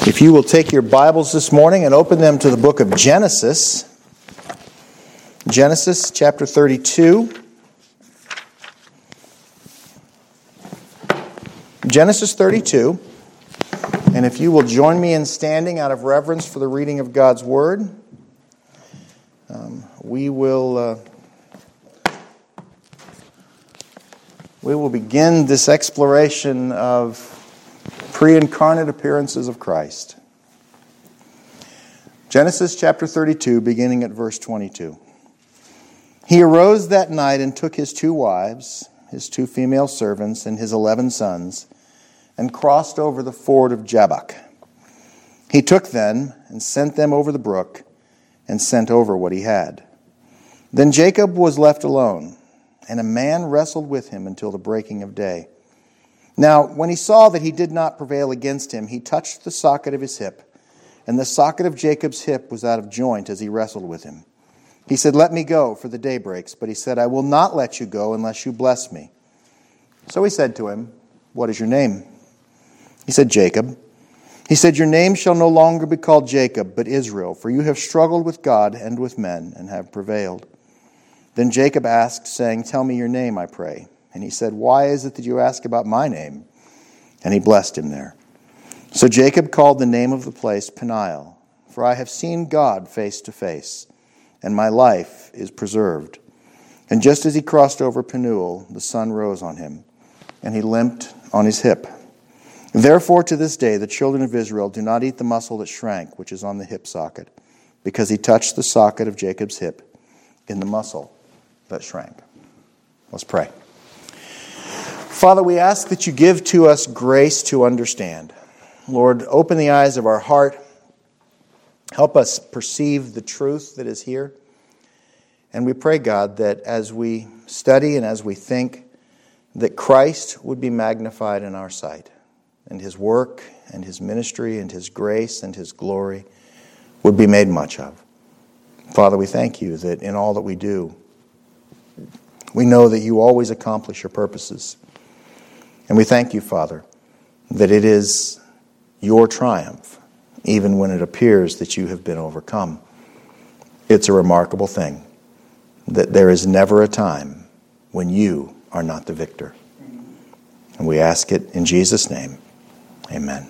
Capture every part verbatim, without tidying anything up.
If you will take your Bibles this morning and open them to the book of Genesis, Genesis chapter thirty-two. Genesis thirty-two. And if you will join me in standing out of reverence for the reading of God's Word, um, we will uh, we will begin this exploration of pre-incarnate appearances of Christ. Genesis chapter thirty-two, beginning at verse twenty-two. He arose that night and took his two wives, his two female servants, and his eleven sons, and crossed over the ford of Jabbok. He took them and sent them over the brook, and sent over what he had. Then Jacob was left alone, and a man wrestled with him until the breaking of day. Now, when he saw that he did not prevail against him, he touched the socket of his hip, and the socket of Jacob's hip was out of joint as he wrestled with him. He said, "Let me go, for the day breaks." But he said, "I will not let you go unless you bless me." So he said to him, "What is your name?" He said, "Jacob." He said, "Your name shall no longer be called Jacob, but Israel, for you have struggled with God and with men, and have prevailed." Then Jacob asked, saying, "Tell me your name, I pray." And he said, "Why is it that you ask about my name?" And he blessed him there. So Jacob called the name of the place Peniel, for I have seen God face to face, and my life is preserved. And just as he crossed over Penuel, the sun rose on him, and he limped on his hip. Therefore to this day the children of Israel do not eat the muscle that shrank, which is on the hip socket, because he touched the socket of Jacob's hip in the muscle that shrank. Let's pray. Father, we ask that you give to us grace to understand. Lord, open the eyes of our heart. Help us perceive the truth that is here. And we pray, God, that as we study and as we think, that Christ would be magnified in our sight, and his work and his ministry and his grace and his glory would be made much of. Father, we thank you that in all that we do, we know that you always accomplish your purposes. And we thank you, Father, that it is your triumph, even when it appears that you have been overcome. It's a remarkable thing that there is never a time when you are not the victor. And we ask it in Jesus' name. Amen.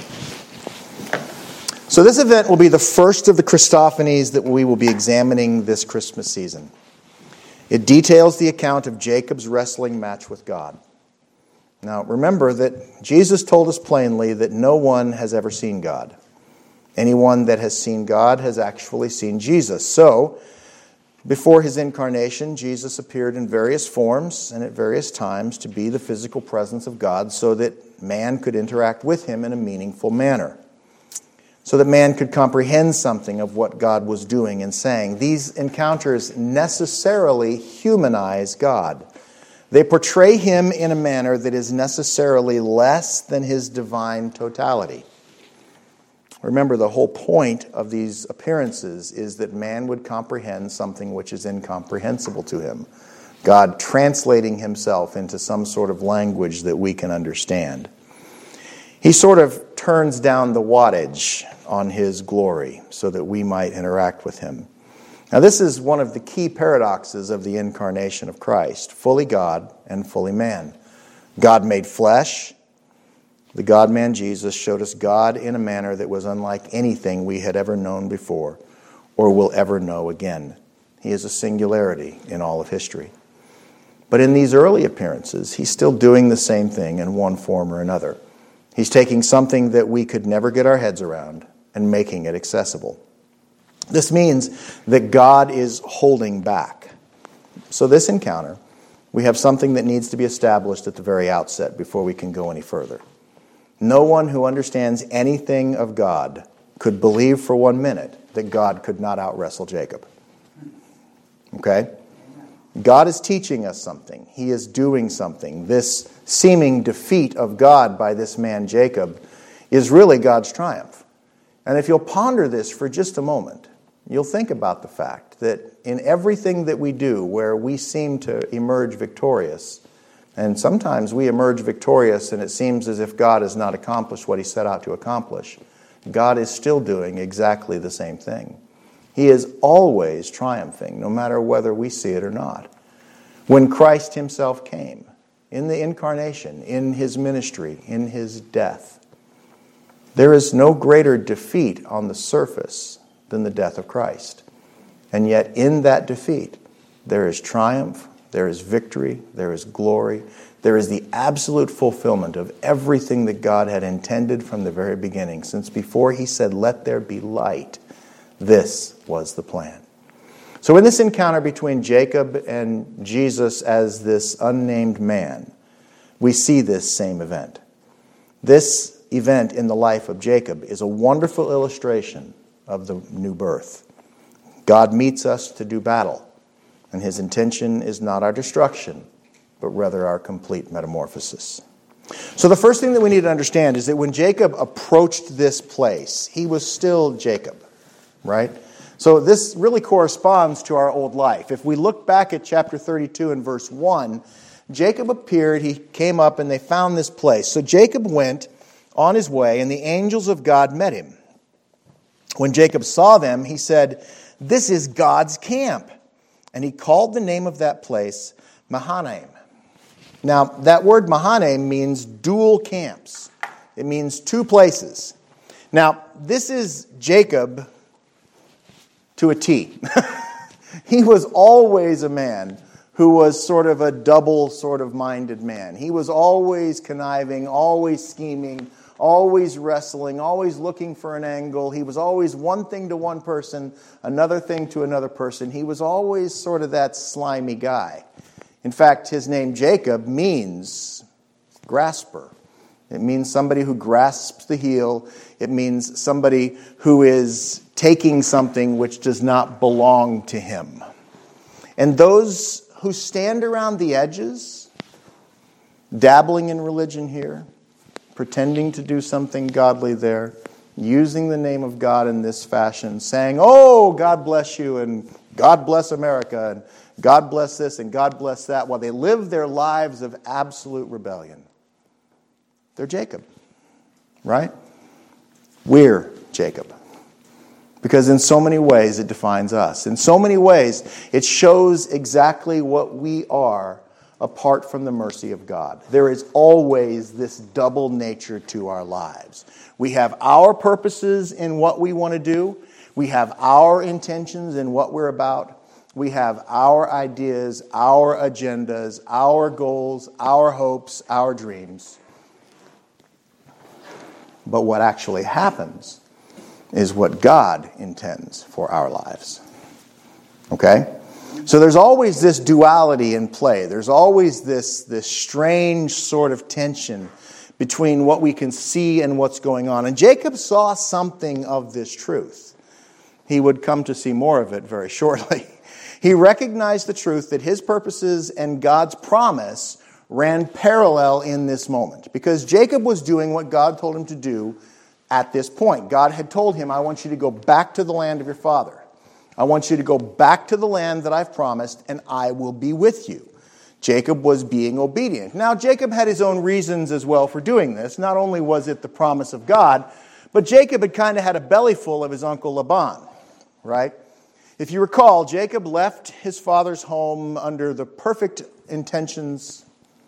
So this event will be the first of the Christophanies that we will be examining this Christmas season. It details the account of Jacob's wrestling match with God. Now, remember that Jesus told us plainly that no one has ever seen God. Anyone that has seen God has actually seen Jesus. So, before his incarnation, Jesus appeared in various forms and at various times to be the physical presence of God so that man could interact with him in a meaningful manner, so that man could comprehend something of what God was doing and saying. These encounters necessarily humanize God. They portray him in a manner that is necessarily less than his divine totality. Remember, the whole point of these appearances is that man would comprehend something which is incomprehensible to him. God translating himself into some sort of language that we can understand. He sort of turns down the wattage on his glory so that we might interact with him. Now, this is one of the key paradoxes of the incarnation of Christ, fully God and fully man. God made flesh. The God-man Jesus showed us God in a manner that was unlike anything we had ever known before or will ever know again. He is a singularity in all of history. But in these early appearances, he's still doing the same thing in one form or another. He's taking something that we could never get our heads around and making it accessible. This means that God is holding back. So this encounter, we have something that needs to be established at the very outset before we can go any further. No one who understands anything of God could believe for one minute that God could not out-wrestle Jacob. Okay? God is teaching us something. He is doing something. This seeming defeat of God by this man Jacob is really God's triumph. And if you'll ponder this for just a moment, you'll think about the fact that in everything that we do where we seem to emerge victorious, and sometimes we emerge victorious and it seems as if God has not accomplished what he set out to accomplish, God is still doing exactly the same thing. He is always triumphing, no matter whether we see it or not. When Christ himself came, in the incarnation, in his ministry, in his death, there is no greater defeat on the surface than the death of Christ. And yet in that defeat, there is triumph, there is victory, there is glory, there is the absolute fulfillment of everything that God had intended from the very beginning. Since before he said, "Let there be light," this was the plan. So in this encounter between Jacob and Jesus as this unnamed man, we see this same event. This event in the life of Jacob is a wonderful illustration of the new birth. God meets us to do battle, and his intention is not our destruction, but rather our complete metamorphosis. So the first thing that we need to understand is that when Jacob approached this place, he was still Jacob, right? So this really corresponds to our old life. If we look back at chapter thirty-two and verse one, Jacob appeared, he came up, and they found this place. So Jacob went on his way, and the angels of God met him. When Jacob saw them, he said, "This is God's camp." And he called the name of that place Mahanaim. Now, that word Mahanaim means dual camps. It means two places. Now, this is Jacob to a T. He was always a man who was sort of a double sort of minded man. He was always conniving, always scheming, always wrestling, always looking for an angle. He was always one thing to one person, another thing to another person. He was always sort of that slimy guy. In fact, his name Jacob means grasper. It means somebody who grasps the heel. It means somebody who is taking something which does not belong to him. And those who stand around the edges, dabbling in religion here, pretending to do something godly there, using the name of God in this fashion, saying, "Oh, God bless you," and "God bless America," and "God bless this," and "God bless that," while they live their lives of absolute rebellion. They're Jacob, right? We're Jacob. Because in so many ways it defines us. In so many ways it shows exactly what we are apart from the mercy of God. There is always this double nature to our lives. We have our purposes in what we want to do. We have our intentions in what we're about. We have our ideas, our agendas, our goals, our hopes, our dreams. But what actually happens is what God intends for our lives. Okay? So there's always this duality in play. There's always this, this strange sort of tension between what we can see and what's going on. And Jacob saw something of this truth. He would come to see more of it very shortly. He recognized the truth that his purposes and God's promise ran parallel in this moment. Because Jacob was doing what God told him to do at this point. God had told him, "I want you to go back to the land of your father. I want you to go back to the land that I've promised, and I will be with you." Jacob was being obedient. Now, Jacob had his own reasons as well for doing this. Not only was it the promise of God, but Jacob had kind of had a belly full of his uncle Laban, right? If you recall, Jacob left his father's home under the perfect intentions.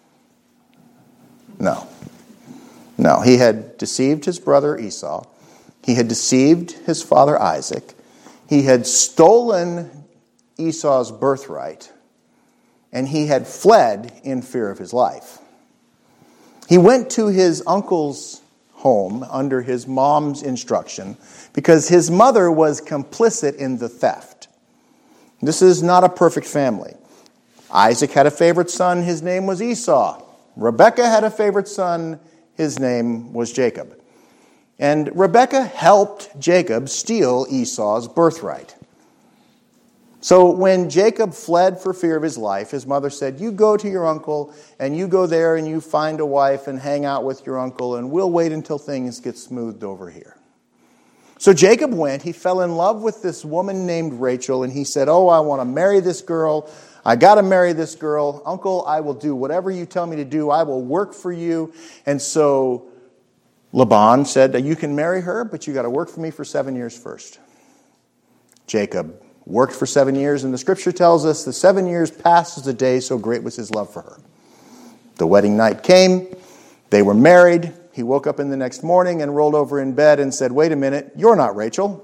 No. No, he had deceived his brother Esau. He had deceived his father Isaac. He had stolen Esau's birthright. And he had fled in fear of his life. He went to his uncle's home under his mom's instruction because his mother was complicit in the theft. This is not a perfect family. Isaac had a favorite son. His name was Esau. Rebekah had a favorite son. His name was Jacob. And Rebekah helped Jacob steal Esau's birthright. So when Jacob fled for fear of his life, his mother said, "You go to your uncle, and you go there and you find a wife and hang out with your uncle, and we'll wait until things get smoothed over here." So Jacob went. He fell in love with this woman named Rachel, and he said, "Oh, I want to marry this girl. I got to marry this girl. Uncle, I will do whatever you tell me to do. I will work for you." And so Laban said, you can marry her, but you got to work for me for seven years first. Jacob worked for seven years, and the scripture tells us the seven years passed as a day, so great was his love for her. The wedding night came. They were married. He woke up in the next morning and rolled over in bed and said, wait a minute, you're not Rachel.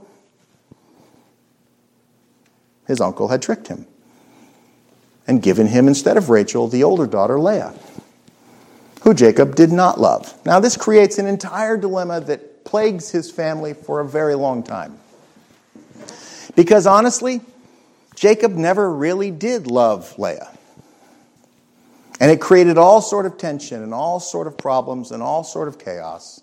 His uncle had tricked him and given him, instead of Rachel, the older daughter, Leah, who Jacob did not love. Now, this creates an entire dilemma that plagues his family for a very long time. Because honestly, Jacob never really did love Leah. And it created all sort of tension and all sort of problems and all sort of chaos.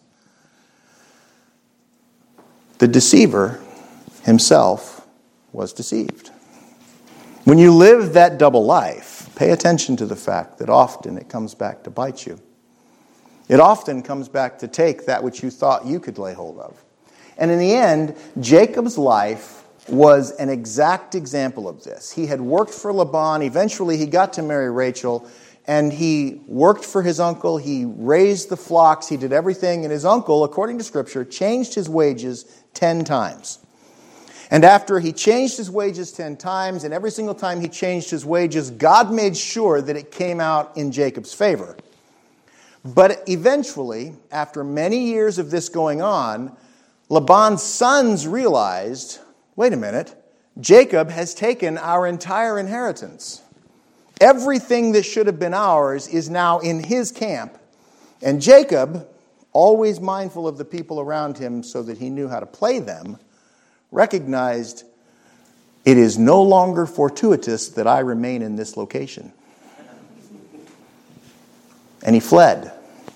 The deceiver himself was deceived. When you live that double life, pay attention to the fact that often it comes back to bite you. It often comes back to take that which you thought you could lay hold of. And in the end, Jacob's life was an exact example of this. He had worked for Laban. Eventually, he got to marry Rachel, and he worked for his uncle. He raised the flocks. He did everything. And his uncle, according to Scripture, changed his wages ten times. And after he changed his wages ten times, and every single time he changed his wages, God made sure that it came out in Jacob's favor. But eventually, after many years of this going on, Laban's sons realized, wait a minute, Jacob has taken our entire inheritance. Everything that should have been ours is now in his camp. And Jacob, always mindful of the people around him so that he knew how to play them, recognized it is no longer fortuitous that I remain in this location. And he fled.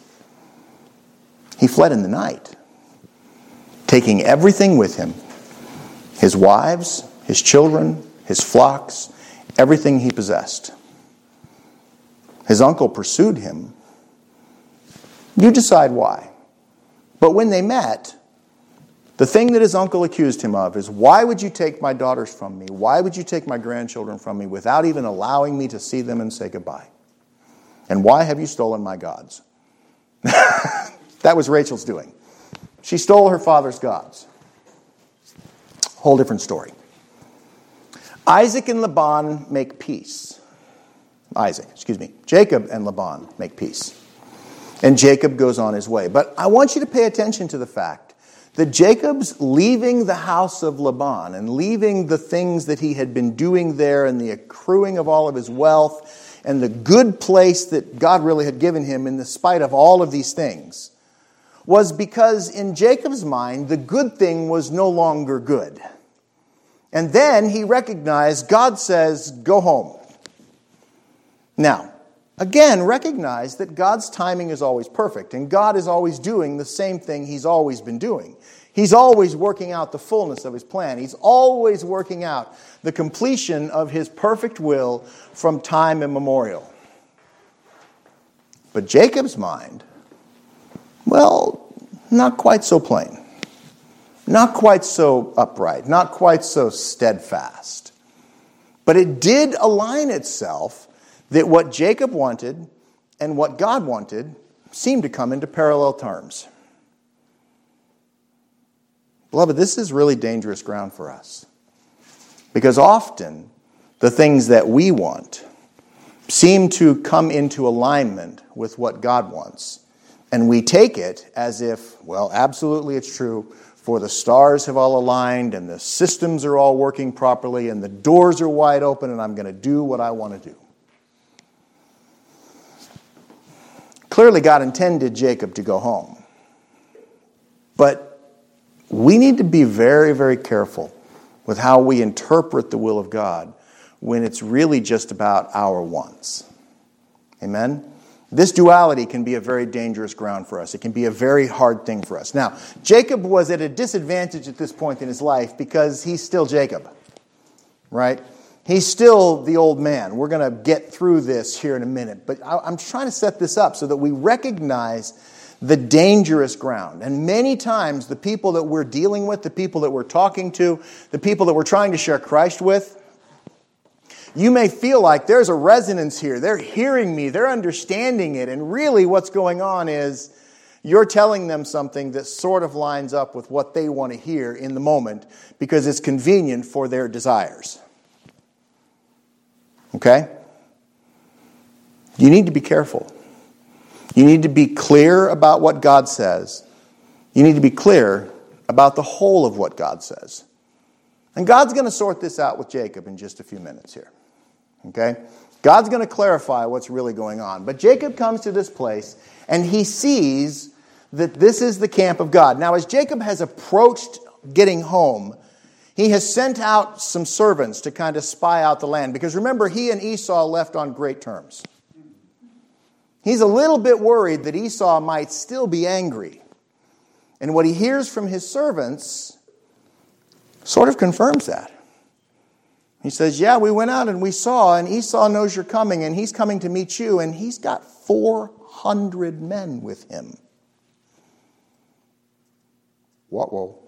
He fled in the night, taking everything with him. His wives, his children, his flocks, everything he possessed. His uncle pursued him. You decide why. But when they met, the thing that his uncle accused him of is, why would you take my daughters from me? Why would you take my grandchildren from me without even allowing me to see them and say goodbye? And why have you stolen my gods? That was Rachel's doing. She stole her father's gods. Whole different story. Isaac and Laban make peace. Isaac, excuse me. Jacob and Laban make peace. And Jacob goes on his way. But I want you to pay attention to the fact that Jacob's leaving the house of Laban and leaving the things that he had been doing there and the accruing of all of his wealth and the good place that God really had given him in the spite of all of these things was because in Jacob's mind, the good thing was no longer good. And then he recognized God says, go home. Now, again, recognize that God's timing is always perfect, and God is always doing the same thing He's always been doing. He's always working out the fullness of His plan. He's always working out the completion of His perfect will from time immemorial. But Jacob's mind, well, not quite so plain. Not quite so upright. Not quite so steadfast. But it did align itself that what Jacob wanted and what God wanted seemed to come into parallel terms. Beloved, this is really dangerous ground for us. Because often the things that we want seem to come into alignment with what God wants. And we take it as if, well, absolutely it's true, for the stars have all aligned and the systems are all working properly and the doors are wide open and I'm going to do what I want to do. Clearly, God intended Jacob to go home. But we need to be very, very careful with how we interpret the will of God when it's really just about our wants. Amen? This duality can be a very dangerous ground for us. It can be a very hard thing for us. Now, Jacob was at a disadvantage at this point in his life because he's still Jacob, right? He's still the old man. We're going to get through this here in a minute. But I'm trying to set this up so that we recognize the dangerous ground. And many times the people that we're dealing with, the people that we're talking to, the people that we're trying to share Christ with, you may feel like there's a resonance here. They're hearing me. They're understanding it. And really what's going on is you're telling them something that sort of lines up with what they want to hear in the moment because it's convenient for their desires. Okay? You need to be careful. You need to be clear about what God says. You need to be clear about the whole of what God says. And God's going to sort this out with Jacob in just a few minutes here. Okay? God's going to clarify what's really going on. But Jacob comes to this place and he sees that this is the camp of God. Now, as Jacob has approached getting home, he has sent out some servants to kind of spy out the land. Because remember, he and Esau left on great terms. He's a little bit worried that Esau might still be angry. And what he hears from his servants sort of confirms that. He says, yeah, we went out and we saw, and Esau knows you're coming, and he's coming to meet you, and he's got four hundred men with him. What? Whoa.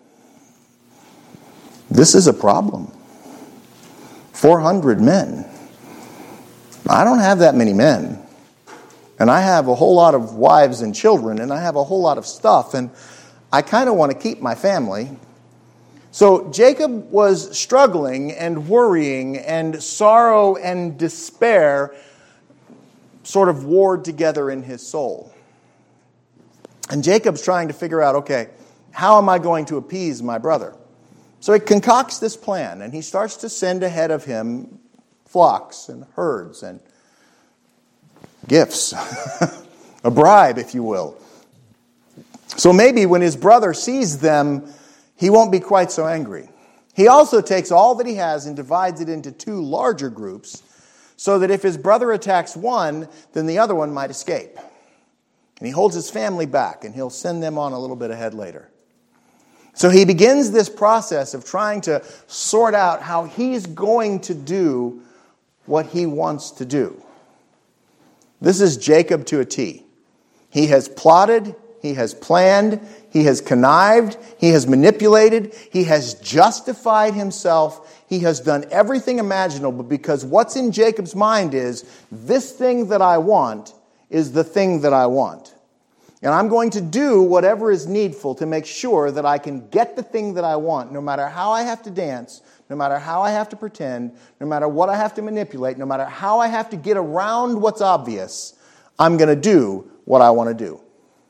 This is a problem. four hundred men. I don't have that many men. And I have a whole lot of wives and children, and I have a whole lot of stuff, and I kind of want to keep my family. So Jacob was struggling and worrying, and sorrow and despair sort of warred together in his soul. And Jacob's trying to figure out, okay, how am I going to appease my brother? So he concocts this plan, and he starts to send ahead of him flocks and herds and gifts, a bribe, if you will. So maybe when his brother sees them, he won't be quite so angry. He also takes all that he has and divides it into two larger groups so that if his brother attacks one, then the other one might escape. And he holds his family back, and he'll send them on a little bit ahead later. So he begins this process of trying to sort out how he's going to do what he wants to do. This is Jacob to a T. He has plotted, he has planned, he has connived, he has manipulated, he has justified himself, he has done everything imaginable because what's in Jacob's mind is, this thing that I want is the thing that I want. And I'm going to do whatever is needful to make sure that I can get the thing that I want, no matter how I have to dance, no matter how I have to pretend, no matter what I have to manipulate, no matter how I have to get around what's obvious, I'm going to do what I want to do.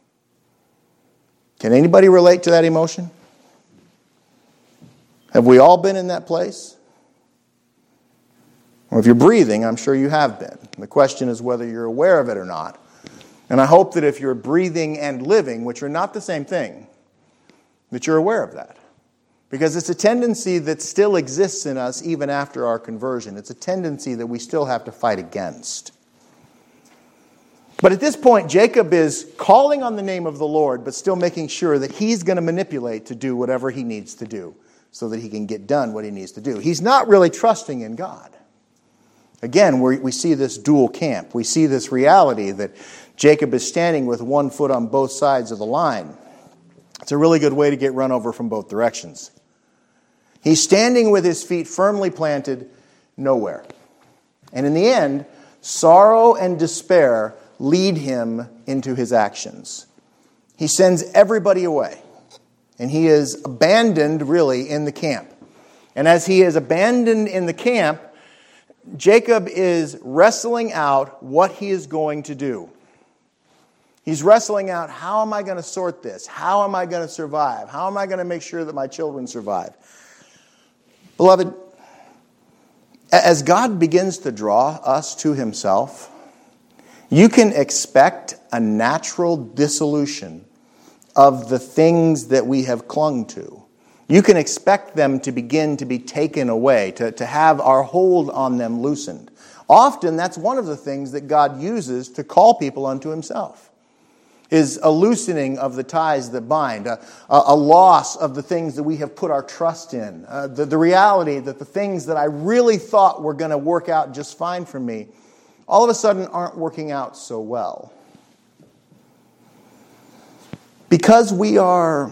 Can anybody relate to that emotion? Have we all been in that place? Well, if you're breathing, I'm sure you have been. The question is whether you're aware of it or not. And I hope that if you're breathing and living, which are not the same thing, that you're aware of that. Because it's a tendency that still exists in us even after our conversion. It's a tendency that we still have to fight against. But at this point, Jacob is calling on the name of the Lord, but still making sure that he's going to manipulate to do whatever he needs to do so that he can get done what he needs to do. He's not really trusting in God. Again, we we see this dual camp. We see this reality that Jacob is standing with one foot on both sides of the line. It's a really good way to get run over from both directions. He's standing with his feet firmly planted nowhere. And in the end, sorrow and despair lead him into his actions. He sends everybody away. And he is abandoned, really, in the camp. And as he is abandoned in the camp, Jacob is wrestling out what he is going to do. He's wrestling out, how am I going to sort this? How am I going to survive? How am I going to make sure that my children survive? Beloved, as God begins to draw us to himself, you can expect a natural dissolution of the things that we have clung to. You can expect them to begin to be taken away, to, to have our hold on them loosened. Often, that's one of the things that God uses to call people unto himself, is a loosening of the ties that bind, a, a loss of the things that we have put our trust in, uh, the, the reality that the things that I really thought were going to work out just fine for me, all of a sudden aren't working out so well. Because we are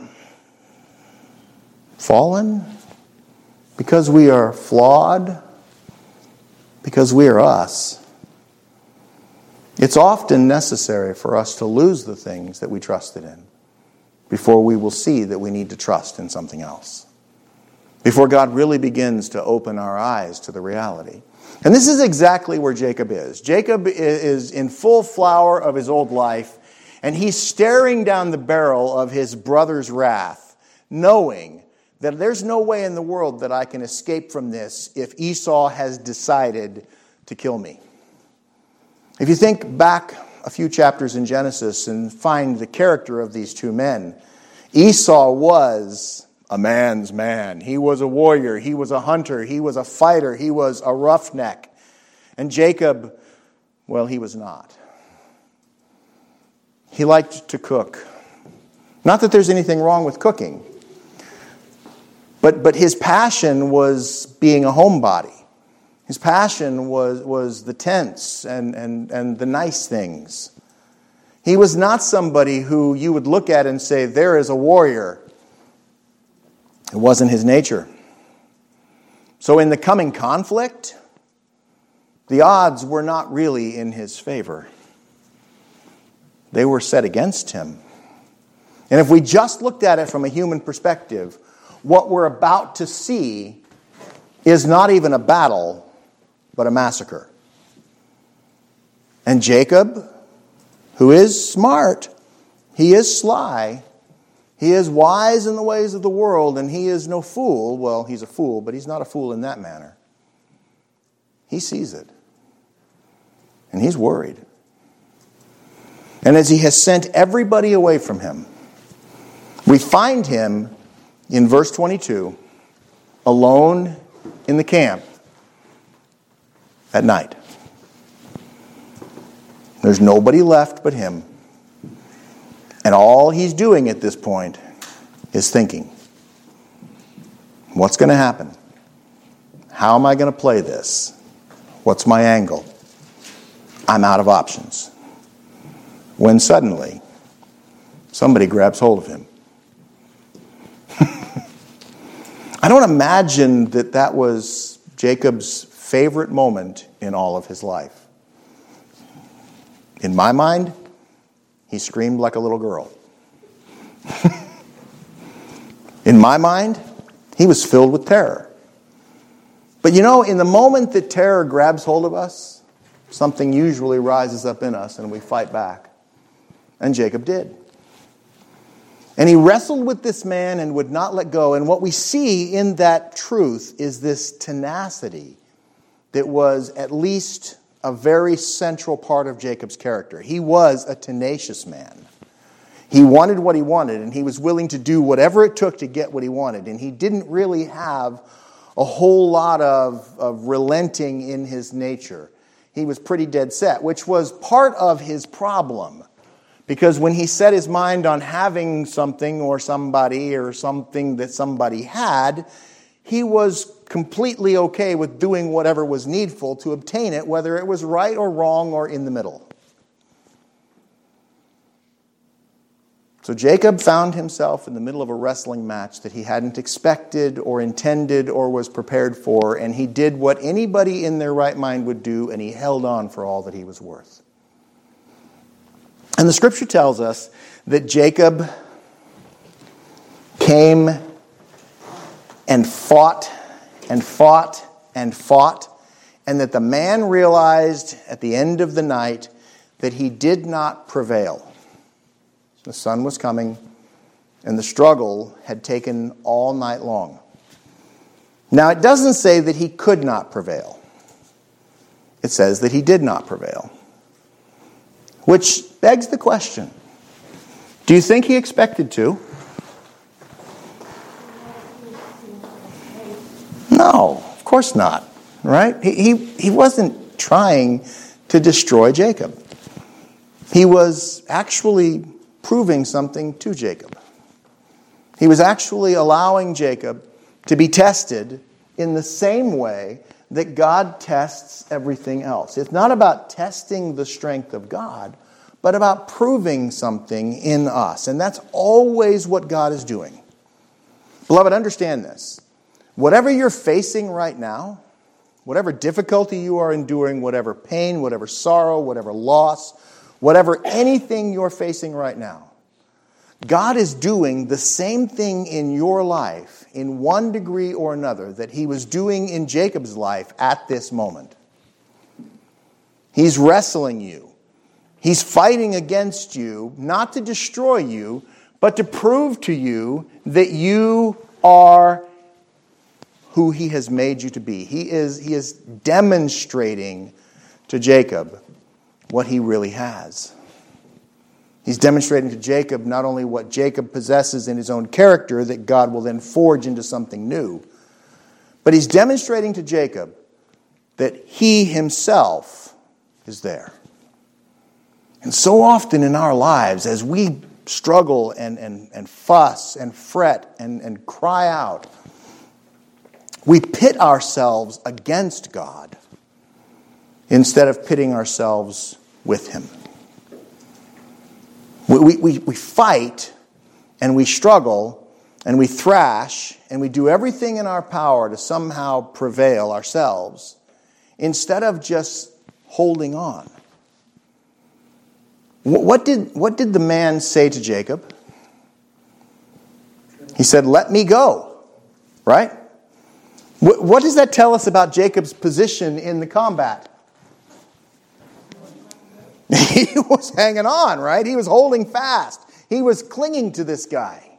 fallen, because we are flawed, because we are us, It's often necessary for us to lose the things that we trusted in before we will see that we need to trust in something else. Before God really begins to open our eyes to the reality. And this is exactly where Jacob is. Jacob is in full flower of his old life, and he's staring down the barrel of his brother's wrath, knowing that there's no way in the world that I can escape from this if Esau has decided to kill me. If you think back a few chapters in Genesis and find the character of these two men, Esau was a man's man. He was a warrior. He was a hunter. He was a fighter. He was a roughneck. And Jacob, well, he was not. He liked to cook. Not that there's anything wrong with cooking, but, but his passion was being a homebody. His passion was, was the tents and, and, and the nice things. He was not somebody who you would look at and say, there is a warrior. It wasn't his nature. So in the coming conflict, the odds were not really in his favor. They were set against him. And if we just looked at it from a human perspective, what we're about to see is not even a battle, but a massacre. And Jacob, who is smart, he is sly, he is wise in the ways of the world, and he is no fool. Well, he's a fool, but he's not a fool in that manner. He sees it. And he's worried. And as he has sent everybody away from him, we find him in verse twenty-two, alone in the camp at night. There's nobody left but him. And all he's doing at this point is thinking, what's going to happen? How am I going to play this? What's my angle? I'm out of options. When suddenly, somebody grabs hold of him. I don't imagine that that was Jacob's favorite moment in all of his life. In my mind, he screamed like a little girl. In my mind, he was filled with terror. But you know, in the moment that terror grabs hold of us, something usually rises up in us and we fight back. And Jacob did. And he wrestled with this man and would not let go. And what we see in that truth is this tenacity that was at least a very central part of Jacob's character. He was a tenacious man. He wanted what he wanted, and he was willing to do whatever it took to get what he wanted. And he didn't really have a whole lot of, of relenting in his nature. He was pretty dead set, which was part of his problem. Because when he set his mind on having something or somebody or something that somebody had, he was completely okay with doing whatever was needful to obtain it, whether it was right or wrong or in the middle. So Jacob found himself in the middle of a wrestling match that he hadn't expected or intended or was prepared for, and he did what anybody in their right mind would do, and he held on for all that he was worth. And the scripture tells us that Jacob came and fought and fought and fought, and that the man realized at the end of the night that he did not prevail. The sun was coming, and the struggle had taken all night long. Now, it doesn't say that he could not prevail. It says that he did not prevail. Which begs the question, do you think he expected to? No, of course not, right? He, he, he wasn't trying to destroy Jacob. He was actually proving something to Jacob. He was actually allowing Jacob to be tested in the same way that God tests everything else. It's not about testing the strength of God, but about proving something in us. And that's always what God is doing. Beloved, understand this. Whatever you're facing right now, whatever difficulty you are enduring, whatever pain, whatever sorrow, whatever loss, whatever anything you're facing right now, God is doing the same thing in your life in one degree or another that he was doing in Jacob's life at this moment. He's wrestling you. He's fighting against you, not to destroy you, but to prove to you that you are who he has made you to be. He is, he is demonstrating to Jacob what he really has. He's demonstrating to Jacob not only what Jacob possesses in his own character that God will then forge into something new, but he's demonstrating to Jacob that he himself is there. And so often in our lives, as we struggle and, and, and fuss and fret and, and cry out, we pit ourselves against God instead of pitting ourselves with him. We, we, we fight and we struggle and we thrash and we do everything in our power to somehow prevail ourselves instead of just holding on. What did, what did the man say to Jacob? He said, "Let me go." Right? What, what does that tell us about Jacob's position in the combat? He was hanging on, right? He was holding fast. He was clinging to this guy.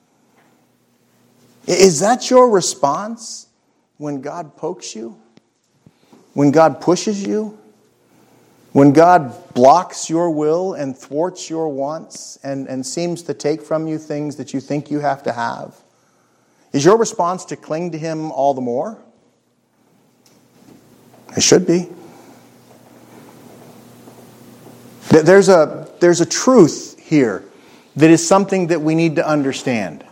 Is that your response when God pokes you? When God pushes you? When God blocks your will and thwarts your wants and, and seems to take from you things that you think you have to have? Is your response to cling to him all the more? It should be. There's a, there's a truth here that is something that we need to understand.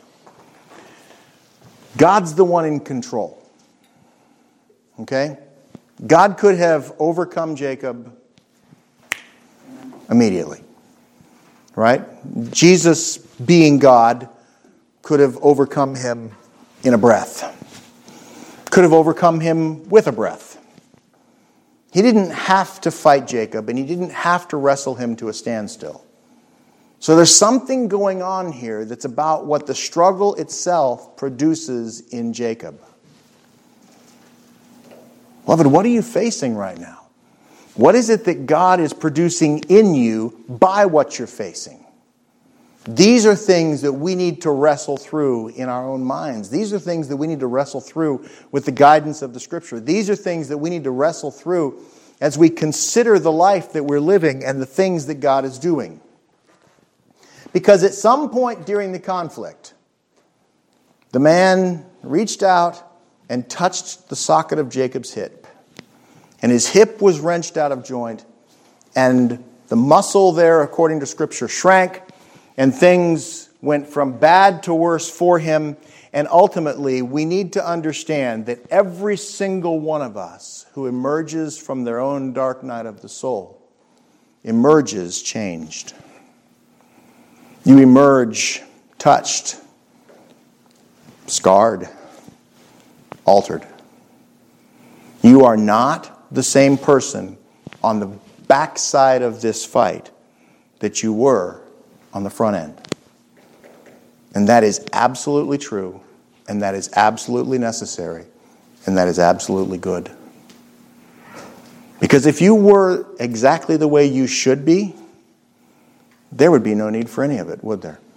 God's the one in control. Okay? God could have overcome Jacob immediately. Right? Jesus, being God, could have overcome him in a breath. Could have overcome him with a breath. He didn't have to fight Jacob, and he didn't have to wrestle him to a standstill. So there's something going on here that's about what the struggle itself produces in Jacob. Beloved, what are you facing right now? What is it that God is producing in you by what you're facing? These are things that we need to wrestle through in our own minds. These are things that we need to wrestle through with the guidance of the Scripture. These are things that we need to wrestle through as we consider the life that we're living and the things that God is doing. Because at some point during the conflict, the man reached out and touched the socket of Jacob's hip. And his hip was wrenched out of joint, and the muscle there, according to Scripture, shrank, and things went from bad to worse for him. And ultimately, we need to understand that every single one of us who emerges from their own dark night of the soul emerges changed. You emerge touched, scarred, altered. You are not the same person on the backside of this fight that you were on the front end. And that is absolutely true, and that is absolutely necessary, and that is absolutely good. Because if you were exactly the way you should be, there would be no need for any of it, would there?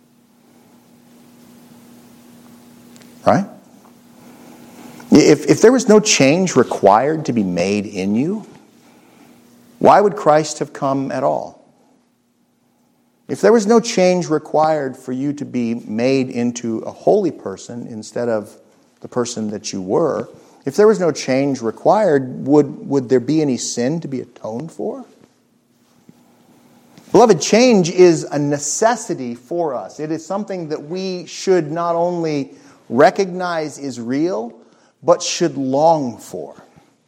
Right? If, if there was no change required to be made in you, why would Christ have come at all? If there was no change required for you to be made into a holy person instead of the person that you were, if there was no change required, would, would there be any sin to be atoned for? Beloved, change is a necessity for us. It is something that we should not only recognize is real, but should long for.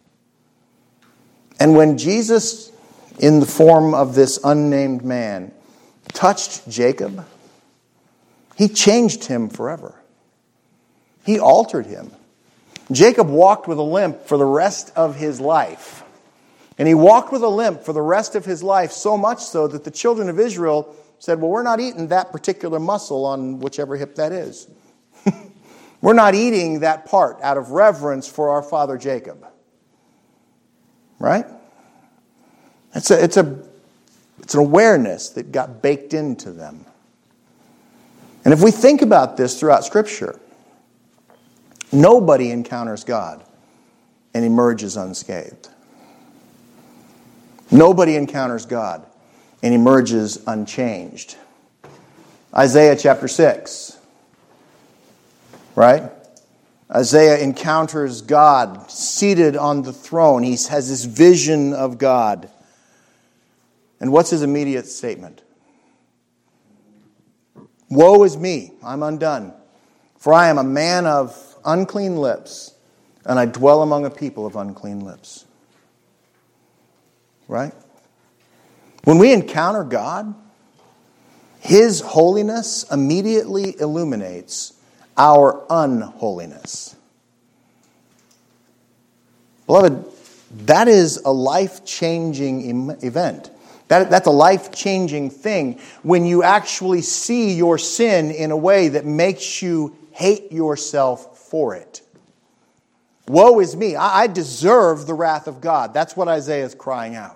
And when Jesus, in the form of this unnamed man, touched Jacob, he changed him forever. He altered him. Jacob walked with a limp for the rest of his life. And he walked with a limp for the rest of his life, so much so that the children of Israel said, well, we're not eating that particular muscle on whichever hip that is. We're not eating that part out of reverence for our father Jacob. Right? It's a, it's a, it's an awareness that got baked into them. And if we think about this throughout Scripture, nobody encounters God and emerges unscathed. Nobody encounters God and emerges unchanged. Isaiah chapter six, right? Isaiah encounters God seated on the throne. He has this vision of God. And what's his immediate statement? Woe is me, I'm undone, for I am a man of unclean lips, and I dwell among a people of unclean lips. Right? When we encounter God, His holiness immediately illuminates our unholiness. Beloved, that is a life-changing event. That, that's a life-changing thing when you actually see your sin in a way that makes you hate yourself for it. Woe is me. I, I deserve the wrath of God. That's what Isaiah is crying out.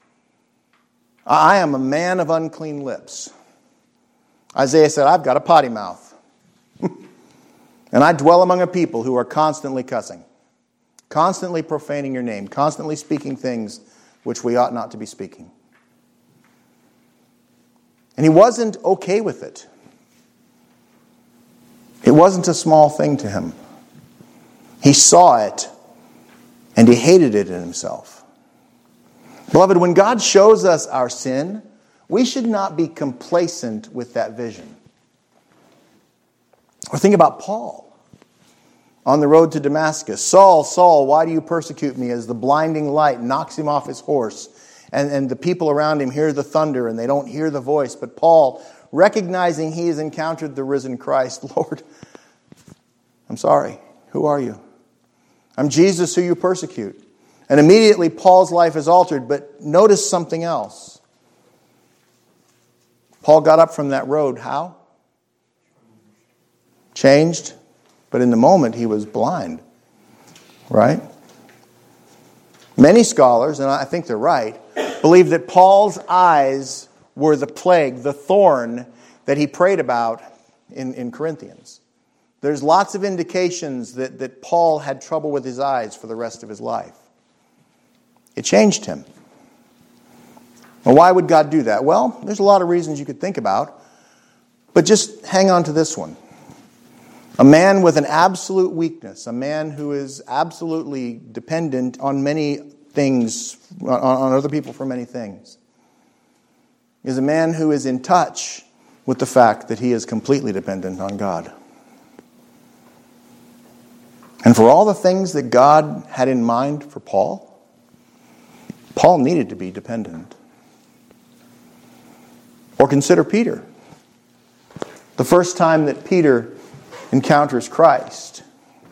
I am a man of unclean lips. Isaiah said, I've got a potty mouth. And I dwell among a people who are constantly cussing, constantly profaning your name, constantly speaking things which we ought not to be speaking. And he wasn't okay with it. It wasn't a small thing to him. He saw it, and he hated it in himself. Beloved, when God shows us our sin, we should not be complacent with that vision. Or think about Paul on the road to Damascus. Saul, Saul, why do you persecute me? As the blinding light knocks him off his horse. And, and the people around him hear the thunder and they don't hear the voice. But Paul, recognizing he has encountered the risen Christ, Lord, I'm sorry. Who are you? I'm Jesus who you persecute. And immediately Paul's life is altered. But notice something else. Paul got up from that road. How? Changed. But in the moment he was blind. Right? Many scholars, and I think they're right, believe that Paul's eyes were the plague, the thorn that he prayed about in, in Corinthians. There's lots of indications that, that Paul had trouble with his eyes for the rest of his life. It changed him. Well, why would God do that? Well, there's a lot of reasons you could think about, but just hang on to this one. A man with an absolute weakness, a man who is absolutely dependent on many things, on, on other people for many things, is a man who is in touch with the fact that he is completely dependent on God. And for all the things that God had in mind for Paul, Paul needed to be dependent. Or consider Peter. The first time that Peter encounters Christ,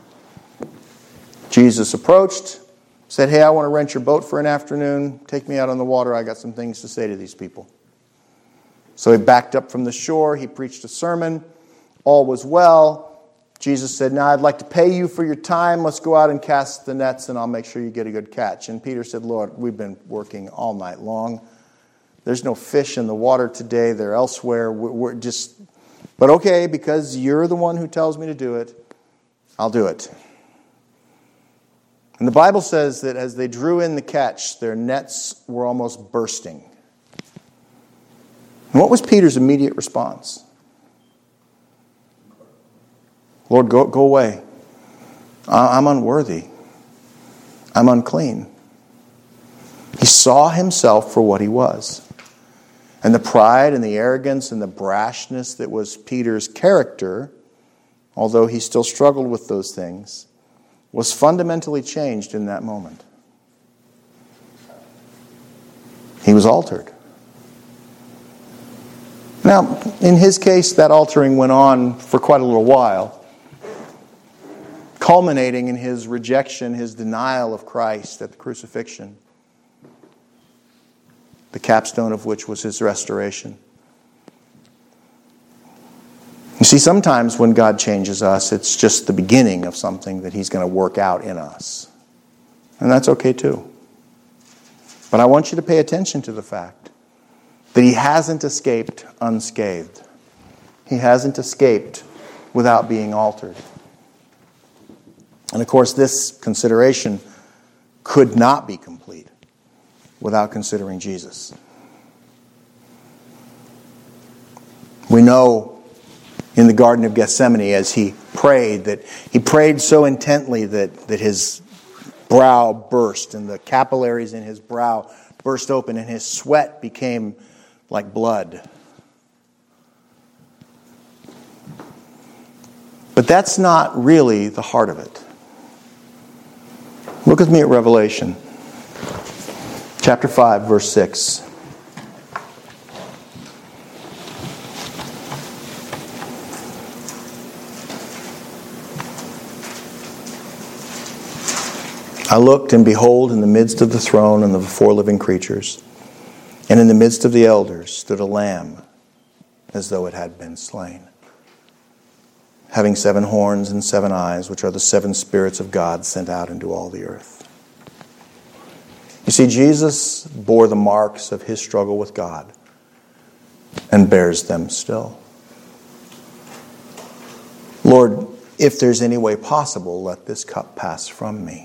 Jesus approached, said, hey, I want to rent your boat for an afternoon. Take me out on the water. I got some things to say to these people. So he backed up from the shore. He preached a sermon. All was well. Jesus said, now I'd like to pay you for your time. Let's go out and cast the nets and I'll make sure you get a good catch. And Peter said, Lord, we've been working all night long. There's no fish in the water today. They're elsewhere. We're, we're just... But okay, because you're the one who tells me to do it, I'll do it. And the Bible says that as they drew in the catch, their nets were almost bursting. And what was Peter's immediate response? Lord, go, go away. I'm unworthy. I'm unclean. He saw himself for what he was. And the pride and the arrogance and the brashness that was Peter's character, although he still struggled with those things, was fundamentally changed in that moment. He was altered. Now, in his case, that altering went on for quite a little while, culminating in his rejection, his denial of Christ at the crucifixion, the capstone of which was his restoration. You see, sometimes when God changes us, it's just the beginning of something that he's going to work out in us. And that's okay too. But I want you to pay attention to the fact that he hasn't escaped unscathed. He hasn't escaped without being altered. And of course, this consideration could not be complete without considering Jesus. We know in the Garden of Gethsemane, as he prayed, that he prayed so intently that, that his brow burst and the capillaries in his brow burst open and his sweat became like blood. But that's not really the heart of it. Look with me at Revelation chapter five, verse six. I looked, and behold, in the midst of the throne and of the four living creatures, and in the midst of the elders, stood a lamb, as though it had been slain, having seven horns and seven eyes, which are the seven spirits of God sent out into all the earth. You see, Jesus bore the marks of his struggle with God, and bears them still. Lord, if there's any way possible, let this cup pass from me.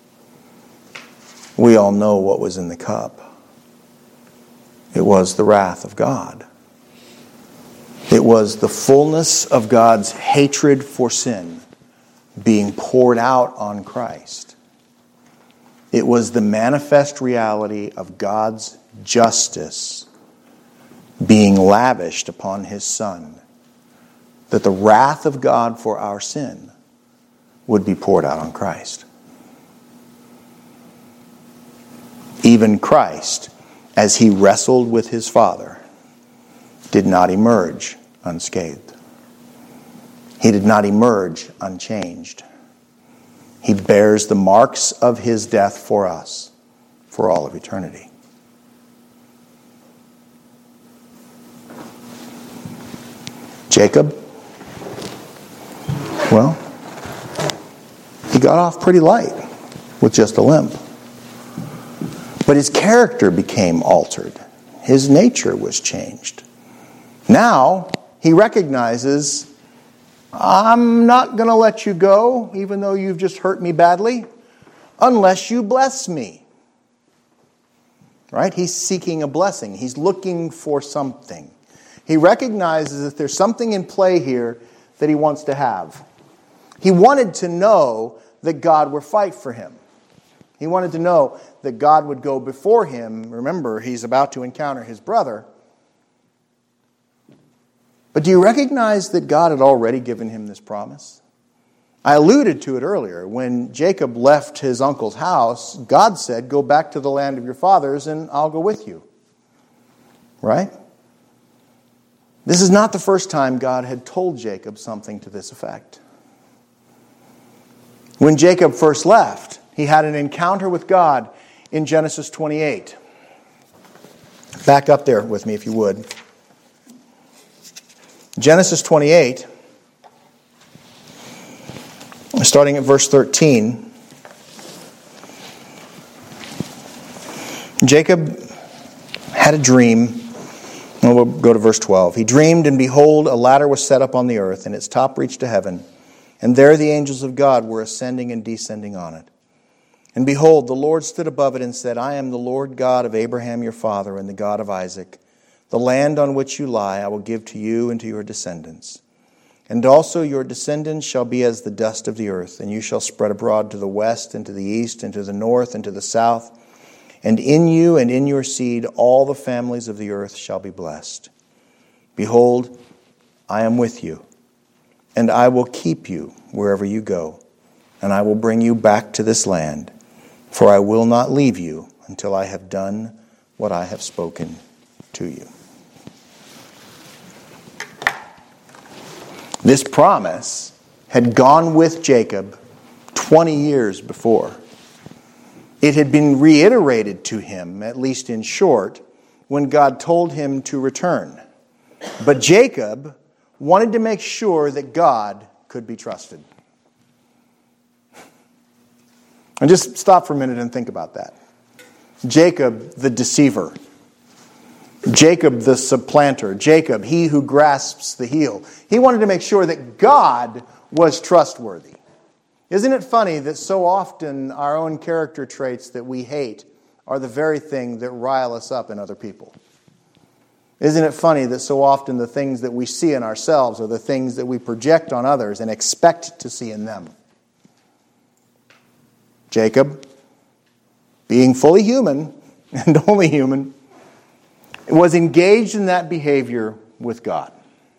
We all know what was in the cup. It was the wrath of God. It was the fullness of God's hatred for sin being poured out on Christ. It was the manifest reality of God's justice being lavished upon his Son, that the wrath of God for our sin would be poured out on Christ. Even Christ, as he wrestled with his Father, did not emerge unscathed. He did not emerge unchanged. He bears the marks of his death for us for all of eternity. Jacob, well, he got off pretty light with just a limp. But his character became altered. His nature was changed. Now, he recognizes, I'm not going to let you go, even though you've just hurt me badly, unless you bless me. Right? He's seeking a blessing. He's looking for something. He recognizes that there's something in play here that he wants to have. He wanted to know that God would fight for him. He wanted to know that God would go before him. Remember, he's about to encounter his brother. But do you recognize that God had already given him this promise? I alluded to it earlier. When Jacob left his uncle's house, God said, go back to the land of your fathers and I'll go with you. Right? This is not the first time God had told Jacob something to this effect. When Jacob first left, he had an encounter with God in Genesis twenty-eight. Back up there with me if you would. Genesis twenty-eight, starting at verse thirteen. Jacob had a dream. Well, we'll go to verse twelve. He dreamed, and behold, a ladder was set up on the earth, and its top reached to heaven. And there the angels of God were ascending and descending on it. And behold, the Lord stood above it and said, I am the Lord God of Abraham your father and the God of Isaac. The land on which you lie I will give to you and to your descendants. And also your descendants shall be as the dust of the earth, and you shall spread abroad to the west and to the east and to the north and to the south. And in you and in your seed all the families of the earth shall be blessed. Behold, I am with you, and I will keep you wherever you go, and I will bring you back to this land. For I will not leave you until I have done what I have spoken to you. This promise had gone with Jacob twenty years before. It had been reiterated to him, at least in short, when God told him to return. But Jacob wanted to make sure that God could be trusted. And just stop for a minute and think about that. Jacob, the deceiver. Jacob, the supplanter. Jacob, he who grasps the heel. He wanted to make sure that God was trustworthy. Isn't it funny that so often our own character traits that we hate are the very thing that rile us up in other people? Isn't it funny that so often the things that we see in ourselves are the things that we project on others and expect to see in them? Jacob, being fully human and only human, was engaged in that behavior with God.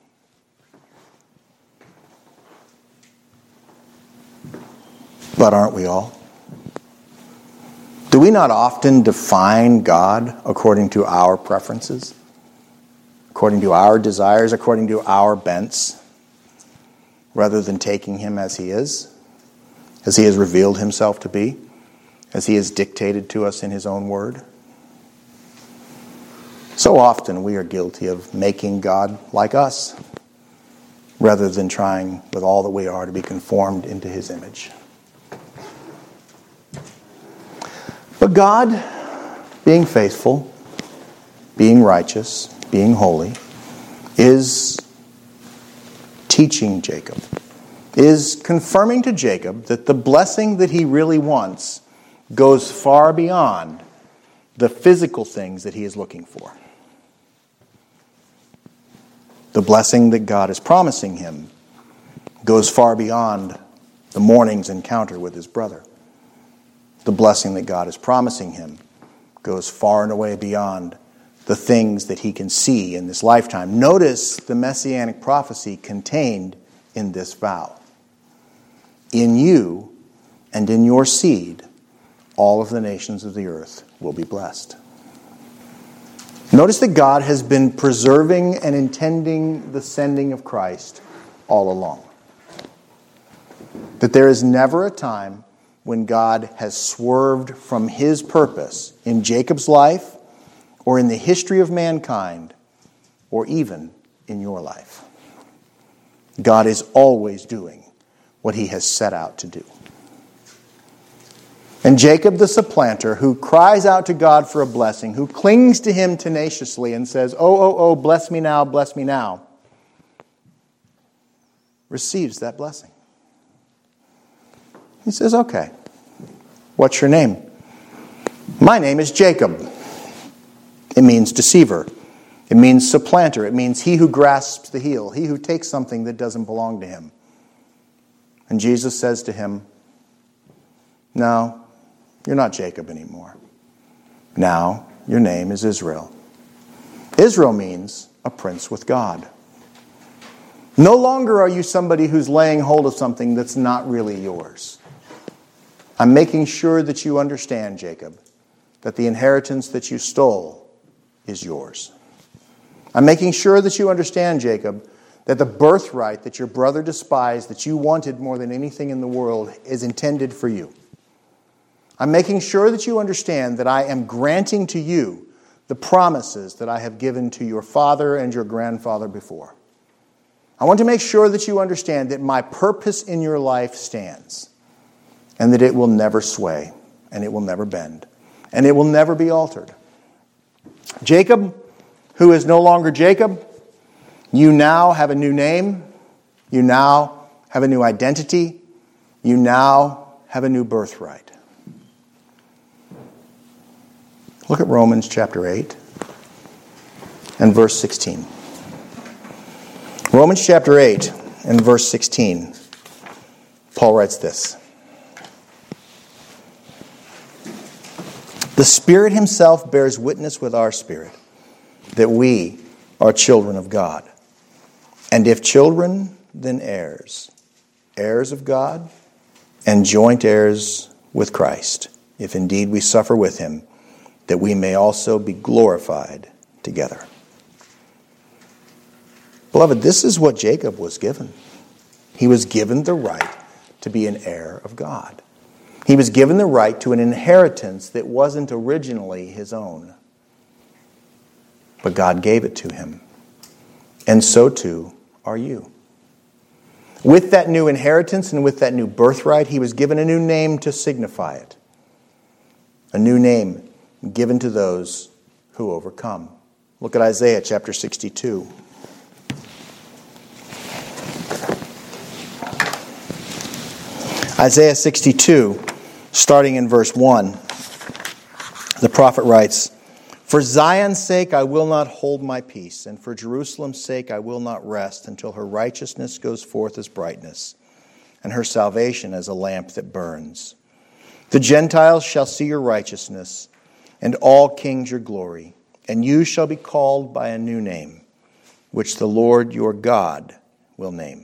But aren't we all? Do we not often define God according to our preferences? According to our desires, according to our bents, rather than taking him as he is, as he has revealed himself to be, as he has dictated to us in his own word? So often we are guilty of making God like us, rather than trying with all that we are to be conformed into his image. But God, being faithful, being righteous, being holy, is teaching Jacob, is confirming to Jacob that the blessing that he really wants goes far beyond the physical things that he is looking for. The blessing that God is promising him goes far beyond the morning's encounter with his brother. The blessing that God is promising him goes far and away beyond the things that he can see in this lifetime. Notice the messianic prophecy contained in this vow. In you and in your seed, all of the nations of the earth will be blessed. Notice that God has been preserving and intending the sending of Christ all along. That there is never a time when God has swerved from his purpose in Jacob's life or in the history of mankind or even in your life. God is always doing what he has set out to do. And Jacob the supplanter, who cries out to God for a blessing, who clings to him tenaciously and says, "Oh, oh, oh, bless me now, bless me now," receives that blessing. He says, "Okay, what's your name?" "My name is Jacob." It means deceiver. It means supplanter. It means he who grasps the heel, he who takes something that doesn't belong to him. And Jesus says to him, "No, you're not Jacob anymore. Now your name is Israel." Israel means a prince with God. No longer are you somebody who's laying hold of something that's not really yours. I'm making sure that you understand, Jacob, that the inheritance that you stole is yours. I'm making sure that you understand, Jacob, that the birthright that your brother despised, that you wanted more than anything in the world, is intended for you. I'm making sure that you understand that I am granting to you the promises that I have given to your father and your grandfather before. I want to make sure that you understand that my purpose in your life stands, and that it will never sway, and it will never bend, and it will never be altered. Jacob, who is no longer Jacob, you now have a new name. You now have a new identity. You now have a new birthright. Look at Romans chapter eight and verse sixteen. Romans chapter eight and verse sixteen. Paul writes this: "The Spirit himself bears witness with our spirit that we are children of God. And if children, then heirs, heirs of God, and joint heirs with Christ, if indeed we suffer with him, that we may also be glorified together." Beloved, this is what Jacob was given. He was given the right to be an heir of God. He was given the right to an inheritance that wasn't originally his own. But God gave it to him. And so too are you. With that new inheritance and with that new birthright, he was given a new name to signify it. A new name given to those who overcome. Look at Isaiah chapter sixty-two. Isaiah sixty-two, starting in verse one, the prophet writes, "For Zion's sake I will not hold my peace, and for Jerusalem's sake I will not rest until her righteousness goes forth as brightness, and her salvation as a lamp that burns. The Gentiles shall see your righteousness, and all kings your glory, and you shall be called by a new name, which the Lord your God will name.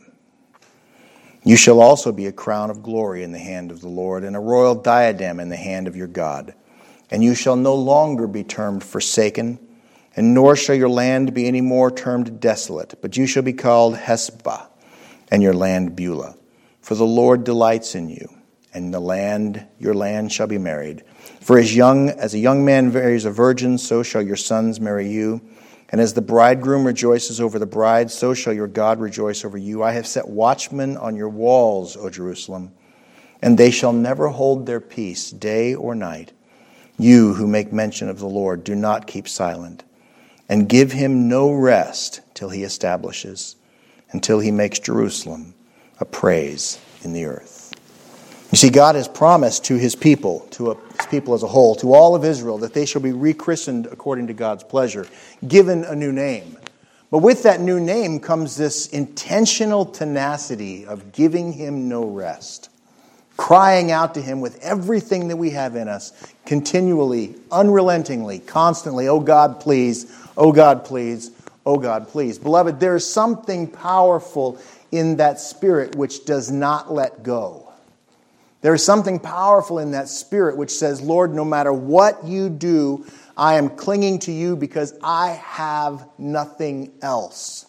You shall also be a crown of glory in the hand of the Lord, and a royal diadem in the hand of your God. And you shall no longer be termed forsaken, and nor shall your land be any more termed desolate, but you shall be called Hesbah, and your land Beulah. For the Lord delights in you, and the land, your land shall be married. For as young as a young man marries a virgin, so shall your sons marry you. And as the bridegroom rejoices over the bride, so shall your God rejoice over you. I have set watchmen on your walls, O Jerusalem, and they shall never hold their peace day or night. You who make mention of the Lord, do not keep silent, and give him no rest till he establishes, until he makes Jerusalem a praise in the earth." You see, God has promised to his people, to a, his people as a whole, to all of Israel, that they shall be rechristened according to God's pleasure, given a new name. But with that new name comes this intentional tenacity of giving him no rest, crying out to him with everything that we have in us, continually, unrelentingly, constantly, "Oh God, please, oh God, please, oh God, please." Beloved, there is something powerful in that spirit which does not let go. There is something powerful in that spirit which says, "Lord, no matter what you do, I am clinging to you because I have nothing else."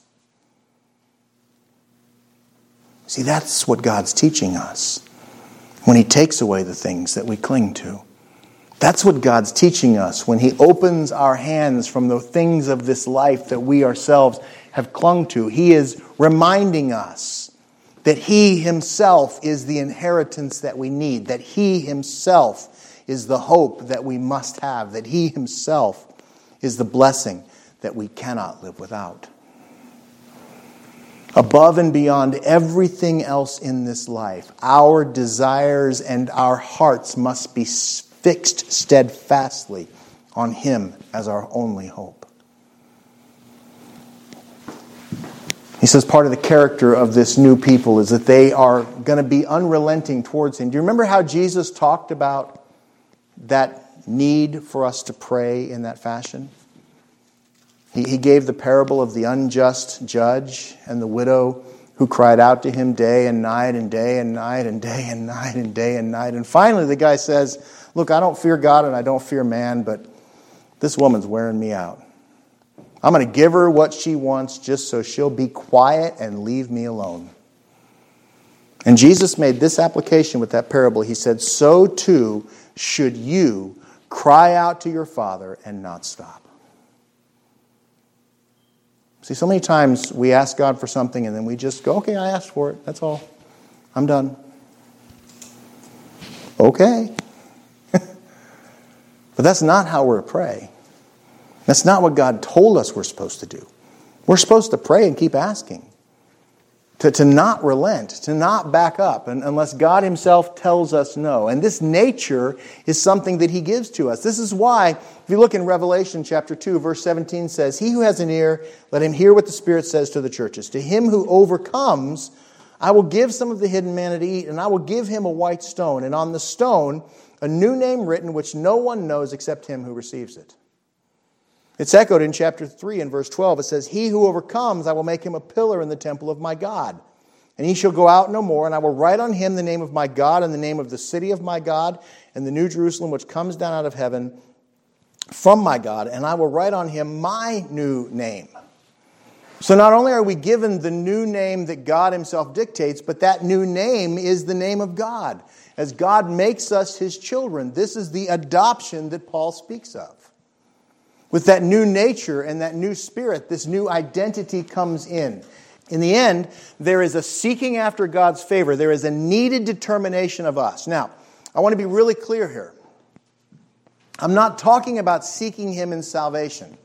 See, that's what God's teaching us when he takes away the things that we cling to. That's what God's teaching us when he opens our hands from the things of this life that we ourselves have clung to. He is reminding us that he himself is the inheritance that we need, that he himself is the hope that we must have, that he himself is the blessing that we cannot live without. Above and beyond everything else in this life, our desires and our hearts must be fixed steadfastly on him as our only hope. He says part of the character of this new people is that they are going to be unrelenting towards him. Do you remember how Jesus talked about that need for us to pray in that fashion? He, he gave the parable of the unjust judge and the widow who cried out to him day and night and day and night and day and night and day and night. And finally the guy says, "Look, I don't fear God and I don't fear man, but this woman's wearing me out. I'm going to give her what she wants just so she'll be quiet and leave me alone." And Jesus made this application with that parable. He said, "So too should you cry out to your Father and not stop." See, so many times we ask God for something and then we just go, "Okay, I asked for it. That's all. I'm done." Okay. But that's not how we're to pray. That's not what God told us we're supposed to do. We're supposed to pray and keep asking. To, to not relent, to not back up and, unless God himself tells us no. And this nature is something that he gives to us. This is why, if you look in Revelation chapter two, verse seventeen says, "He who has an ear, let him hear what the Spirit says to the churches. To him who overcomes, I will give some of the hidden manna to eat, and I will give him a white stone, and on the stone a new name written which no one knows except him who receives it." It's echoed in chapter three and verse twelve. It says, "He who overcomes, I will make him a pillar in the temple of my God. And he shall go out no more, and I will write on him the name of my God and the name of the city of my God and the new Jerusalem which comes down out of heaven from my God. And I will write on him my new name." So not only are we given the new name that God himself dictates, but that new name is the name of God. As God makes us his children, this is the adoption that Paul speaks of. With that new nature and that new spirit, this new identity comes in. In the end, there is a seeking after God's favor. There is a needed determination of us. Now, I want to be really clear here. I'm not talking about seeking him in salvation.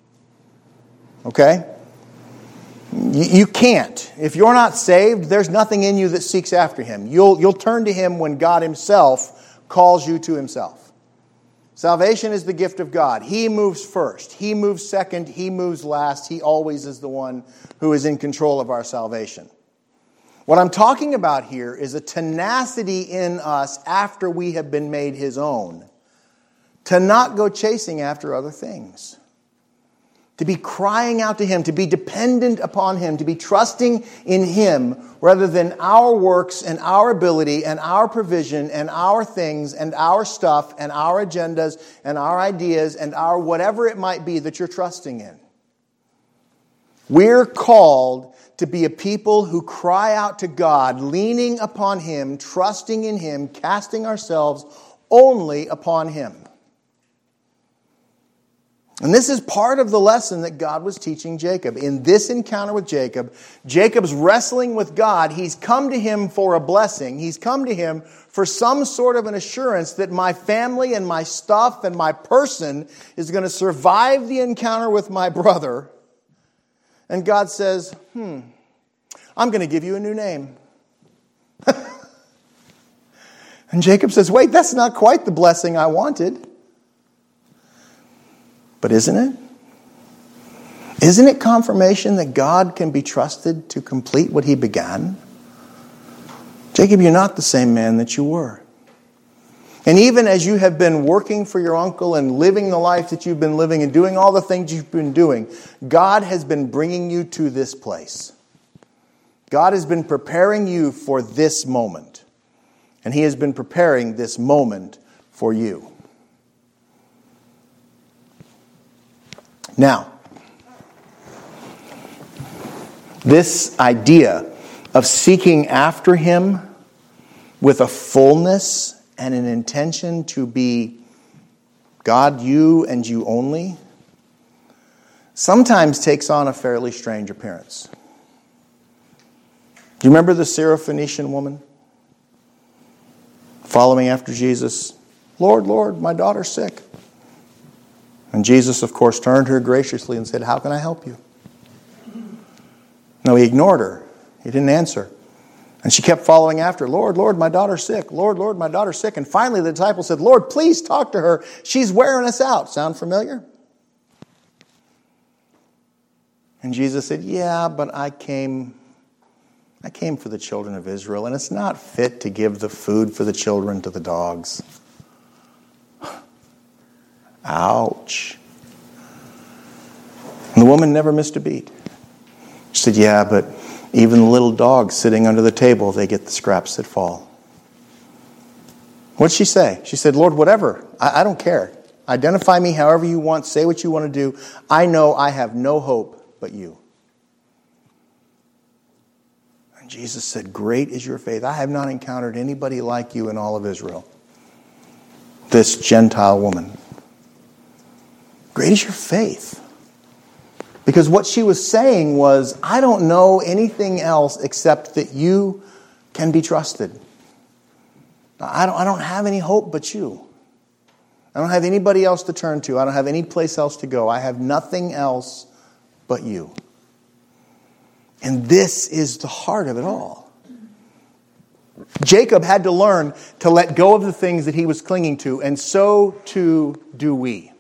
Okay? You, you can't. If you're not saved, there's nothing in you that seeks after him. You'll, you'll turn to him when God himself calls you to himself. Salvation is the gift of God. He moves first. He moves second. He moves last. He always is the one who is in control of our salvation. What I'm talking about here is a tenacity in us after we have been made his own, to not go chasing after other things. To be crying out to him, to be dependent upon him, to be trusting in him rather than our works and our ability and our provision and our things and our stuff and our agendas and our ideas and our whatever it might be that you're trusting in. We're called to be a people who cry out to God, leaning upon him, trusting in him, casting ourselves only upon him. And this is part of the lesson that God was teaching Jacob. In this encounter with Jacob, Jacob's wrestling with God. He's come to him for a blessing. He's come to him for some sort of an assurance that my family and my stuff and my person is going to survive the encounter with my brother. And God says, hmm, I'm going to give you a new name. And Jacob says, wait, that's not quite the blessing I wanted. But isn't it? Isn't it confirmation that God can be trusted to complete what he began? Jacob, you're not the same man that you were. And even as you have been working for your uncle and living the life that you've been living and doing all the things you've been doing, God has been bringing you to this place. God has been preparing you for this moment. And he has been preparing this moment for you. Now, this idea of seeking after him with a fullness and an intention to be God, you, and you only, sometimes takes on a fairly strange appearance. Do you remember the Syrophoenician woman following after Jesus? Lord, Lord, my daughter's sick. And Jesus, of course, turned to her graciously and said, how can I help you? No, he ignored her. He didn't answer. And she kept following after, Lord, Lord, my daughter's sick. Lord, Lord, my daughter's sick. And finally the disciple said, Lord, please talk to her. She's wearing us out. Sound familiar? And Jesus said, yeah, but I came, I came for the children of Israel, and it's not fit to give the food for the children to the dogs. Ouch. And the woman never missed a beat. She said, yeah, but even the little dogs sitting under the table, they get the scraps that fall. What'd she say? She said, Lord, whatever. I, I don't care. Identify me however you want. Say what you want to do. I know I have no hope but you. And Jesus said, great is your faith. I have not encountered anybody like you in all of Israel. This Gentile woman. Great is your faith. Because what she was saying was, I don't know anything else except that you can be trusted. I don't, I don't have any hope but you. I don't have anybody else to turn to. I don't have any place else to go. I have nothing else but you. And this is the heart of it all. Jacob had to learn to let go of the things that he was clinging to, and so too do we.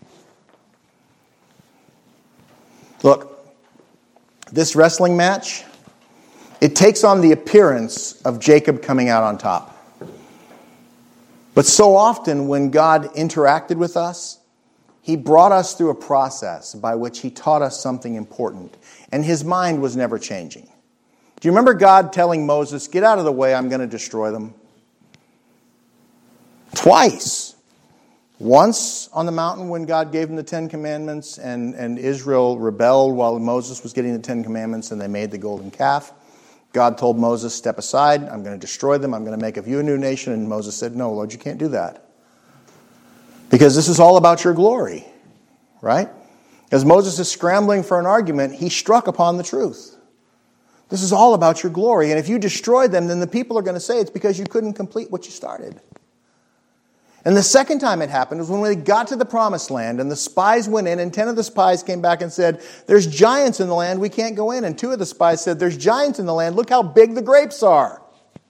Look, this wrestling match, it takes on the appearance of Jacob coming out on top. But so often when God interacted with us, he brought us through a process by which he taught us something important. And his mind was never changing. Do you remember God telling Moses, get out of the way, I'm going to destroy them? Twice. Once on the mountain when God gave them the Ten Commandments and, and Israel rebelled while Moses was getting the Ten Commandments and they made the golden calf. God told Moses, step aside, I'm going to destroy them, I'm going to make of you a new nation. And Moses said, no, Lord, you can't do that. Because this is all about your glory, right? As Moses is scrambling for an argument, he struck upon the truth. This is all about your glory. And if you destroy them, then the people are going to say it's because you couldn't complete what you started. And the second time it happened was when we got to the promised land and the spies went in and ten of the spies came back and said, there's giants in the land, we can't go in. And two of the spies said, there's giants in the land, look how big the grapes are.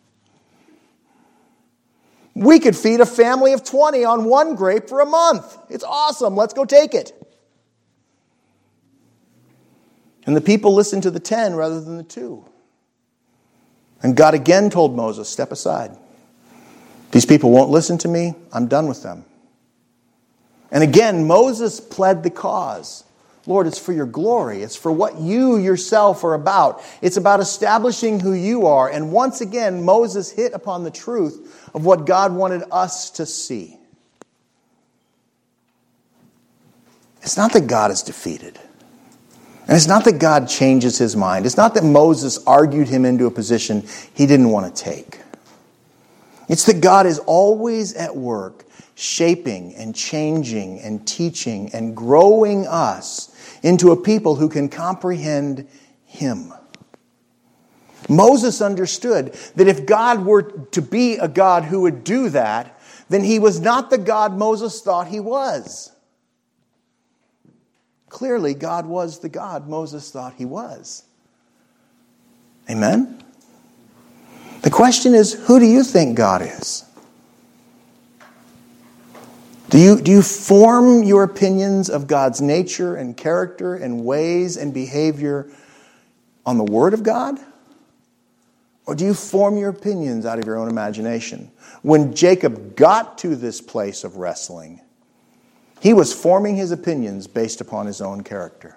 We could feed a family of twenty on one grape for a month. It's awesome, let's go take it. And the people listened to the ten rather than the two. And God again told Moses, step aside. These people won't listen to me. I'm done with them. And again, Moses pled the cause. Lord, it's for your glory. It's for what you yourself are about. It's about establishing who you are. And once again, Moses hit upon the truth of what God wanted us to see. It's not that God is defeated. And it's not that God changes his mind. It's not that Moses argued him into a position he didn't want to take. It's that God is always at work, shaping and changing and teaching and growing us into a people who can comprehend him. Moses understood that if God were to be a God who would do that, then he was not the God Moses thought he was. Clearly, God was the God Moses thought he was. Amen? The question is, who do you think God is? Do you, do you form your opinions of God's nature and character and ways and behavior on the Word of God? Or do you form your opinions out of your own imagination? When Jacob got to this place of wrestling, he was forming his opinions based upon his own character.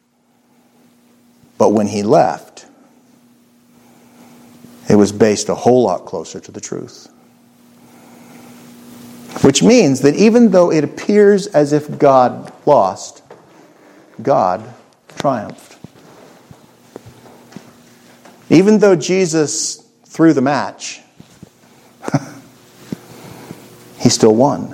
But when he left, it was based a whole lot closer to the truth. Which means that even though it appears as if God lost, God triumphed. Even though Jesus threw the match, he still won.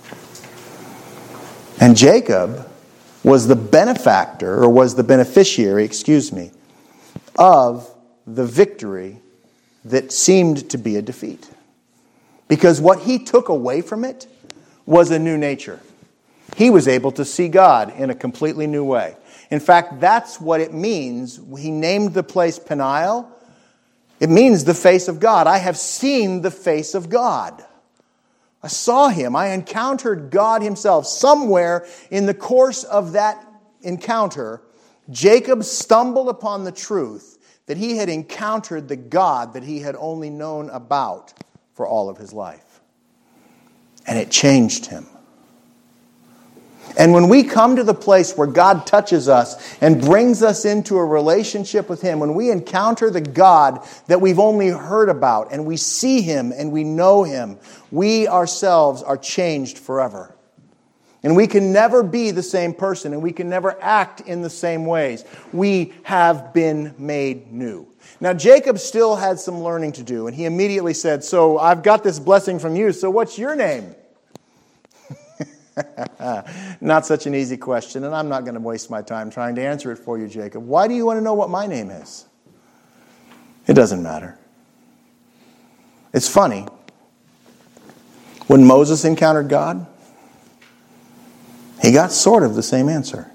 And Jacob was the benefactor, or was the beneficiary, excuse me, of the victory that seemed to be a defeat. Because what he took away from it was a new nature. He was able to see God in a completely new way. In fact, that's what it means. He named the place Peniel. It means the face of God. I have seen the face of God. I saw him. I encountered God himself. Somewhere in the course of that encounter, Jacob stumbled upon the truth that he had encountered the God that he had only known about for all of his life. And it changed him. And when we come to the place where God touches us and brings us into a relationship with him, when we encounter the God that we've only heard about and we see him and we know him, we ourselves are changed forever. And we can never be the same person, and we can never act in the same ways. We have been made new. Now, Jacob still had some learning to do, and he immediately said, so I've got this blessing from you, so what's your name? Not such an easy question, and I'm not going to waste my time trying to answer it for you, Jacob. Why do you want to know what my name is? It doesn't matter. It's funny. When Moses encountered God, he got sort of the same answer.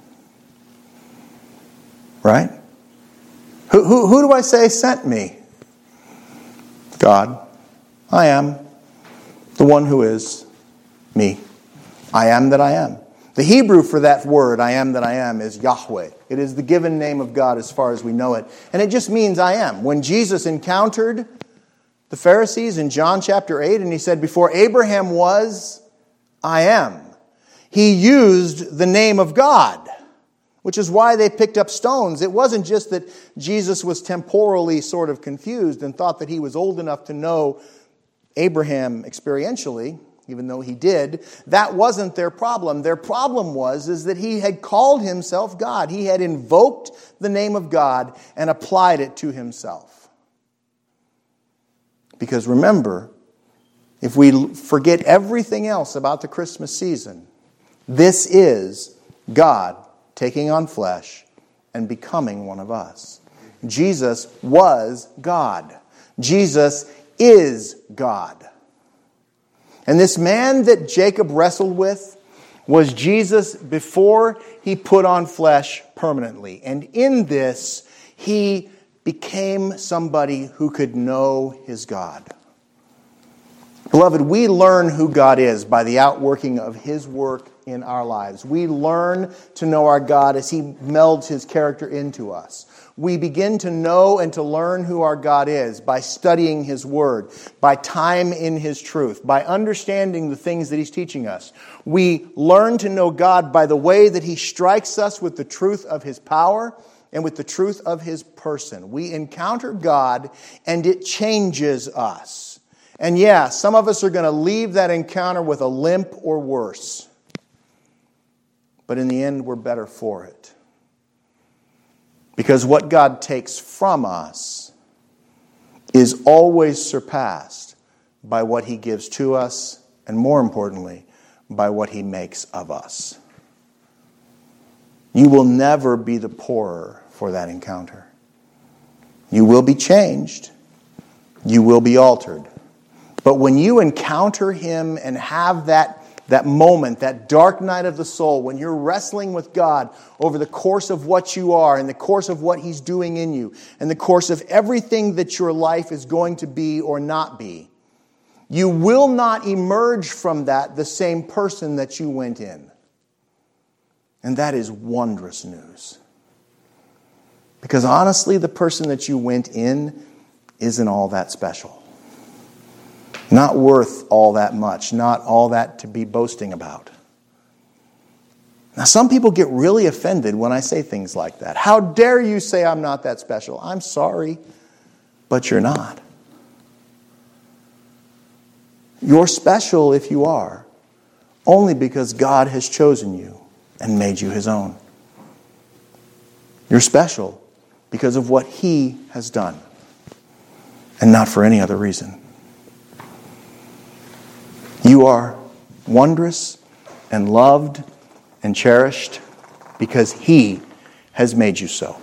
Right? Who, who, who do I say sent me? God. I am the one who is me. I am that I am. The Hebrew for that word, I am that I am, is Yahweh. It is the given name of God as far as we know it. And it just means I am. When Jesus encountered the Pharisees in John chapter eight, and he said, before Abraham was, I am. He used the name of God, which is why they picked up stones. It wasn't just that Jesus was temporally sort of confused and thought that he was old enough to know Abraham experientially. even though he did, that wasn't their problem. Their problem was is that he had called himself God. He had invoked the name of God and applied it to himself. Because remember, if we forget everything else about the Christmas season, this is God taking on flesh and becoming one of us. Jesus was God. Jesus is God. And this man that Jacob wrestled with was Jesus before he put on flesh permanently. And in this, he became somebody who could know his God. Beloved, we learn who God is by the outworking of his work in our lives. We learn to know our God as he melds his character into us. We begin to know and to learn who our God is by studying his word, by time in his truth, by understanding the things that he's teaching us. We learn to know God by the way that he strikes us with the truth of his power and with the truth of his person. We encounter God and it changes us. And yeah, some of us are going to leave that encounter with a limp or worse. But in the end, we're better for it. Because what God takes from us is always surpassed by what he gives to us, and more importantly, by what he makes of us. You will never be the poorer for that encounter. You will be changed. You will be altered. But when you encounter him and have that That moment, that dark night of the soul, when you're wrestling with God over the course of what you are and the course of what he's doing in you and the course of everything that your life is going to be or not be, you will not emerge from that the same person that you went in. And that is wondrous news. Because honestly, the person that you went in isn't all that special. Not worth all that much, not all that to be boasting about. Now, some people get really offended when I say things like that. How dare you say I'm not that special? I'm sorry, but you're not. You're special if you are, only because God has chosen you and made you his own. You're special because of what he has done, and not for any other reason. You are wondrous and loved and cherished because he has made you so.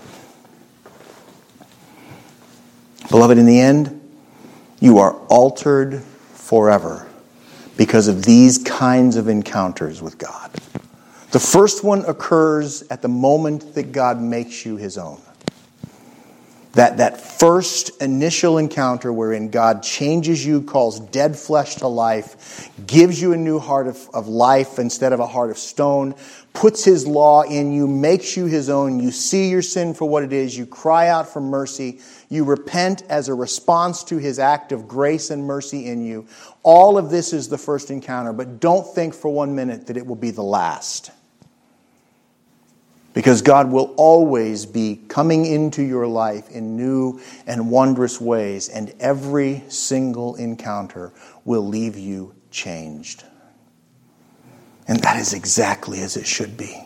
Beloved, in the end, you are altered forever because of these kinds of encounters with God. The first one occurs at the moment that God makes you his own. That, that first initial encounter wherein God changes you, calls dead flesh to life, gives you a new heart of, of life instead of a heart of stone, puts his law in you, makes you his own. You see your sin for what it is. You cry out for mercy. You repent as a response to his act of grace and mercy in you. All of this is the first encounter, but don't think for one minute that it will be the last. Because God will always be coming into your life in new and wondrous ways, and every single encounter will leave you changed. And that is exactly as it should be.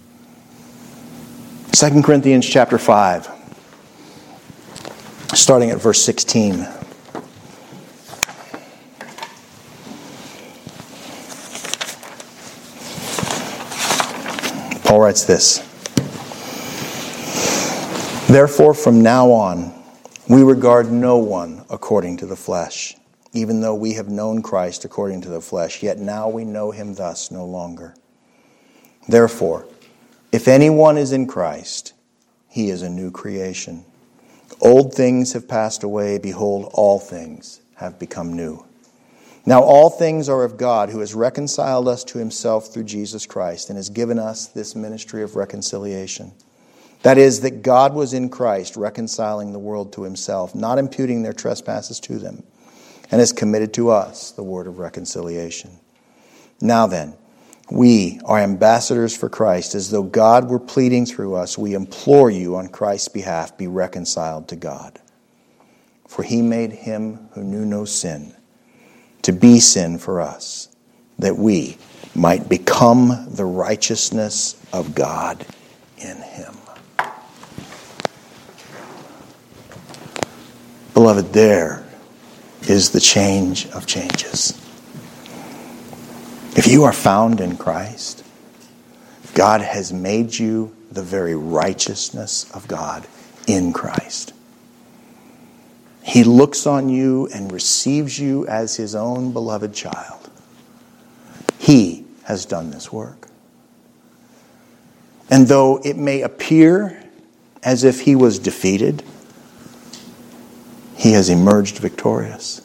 Second Corinthians chapter five, starting at verse sixteen. Paul writes this. Therefore, from now on, we regard no one according to the flesh. Even though we have known Christ according to the flesh, yet now we know him thus no longer. Therefore, if anyone is in Christ, he is a new creation. Old things have passed away. Behold, all things have become new. Now all things are of God, who has reconciled us to himself through Jesus Christ and has given us this ministry of reconciliation. That is, that God was in Christ reconciling the world to himself, not imputing their trespasses to them, and has committed to us the word of reconciliation. Now then, we are ambassadors for Christ, as though God were pleading through us. We implore you on Christ's behalf, be reconciled to God. For he made him who knew no sin to be sin for us, that we might become the righteousness of God in him. Beloved, there is the change of changes. If you are found in Christ, God has made you the very righteousness of God in Christ. He looks on you and receives you as his own beloved child. He has done this work. And though it may appear as if he was defeated, he has emerged victorious.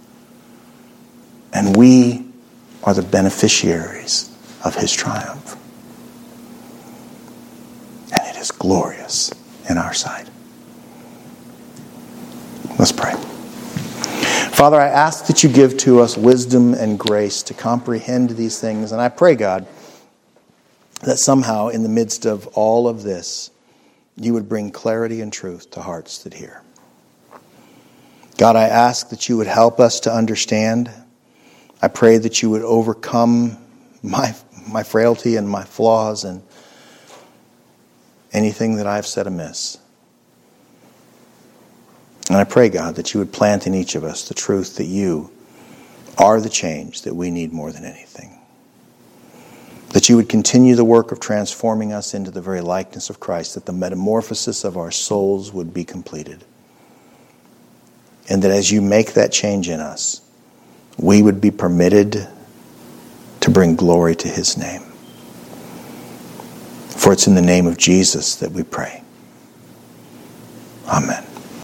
And we are the beneficiaries of his triumph. And it is glorious in our sight. Let's pray. Father, I ask that you give to us wisdom and grace to comprehend these things. And I pray, God, that somehow in the midst of all of this, you would bring clarity and truth to hearts that hear. God, I ask that you would help us to understand. I pray that you would overcome my, my frailty and my flaws and anything that I've said amiss. And I pray, God, that you would plant in each of us the truth that you are the change that we need more than anything. That you would continue the work of transforming us into the very likeness of Christ, that the metamorphosis of our souls would be completed. And that as you make that change in us, we would be permitted to bring glory to his name. For it's in the name of Jesus that we pray. Amen.